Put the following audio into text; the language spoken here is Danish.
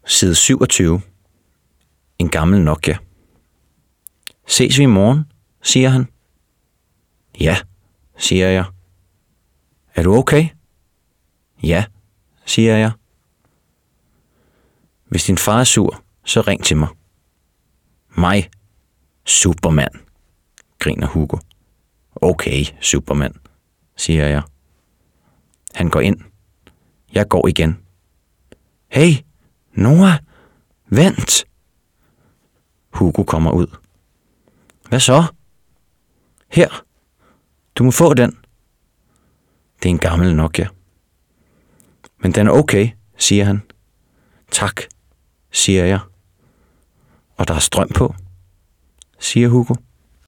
Side 27. En gammel Nokia. Ses vi i morgen, siger han. Ja, siger jeg. Er du okay? Ja, siger jeg. Hvis din far er sur, så ring til mig. Mig? Superman, griner Hugo. Okay, Superman, siger jeg. Han går ind. Jeg går igen. Hey, Noah, vent! Hugo kommer ud. Hvad så? Her, du må få den. Det er en gammel Nokia. Men den er okay, siger han. Tak, siger jeg. Og der er strøm på, siger Hugo.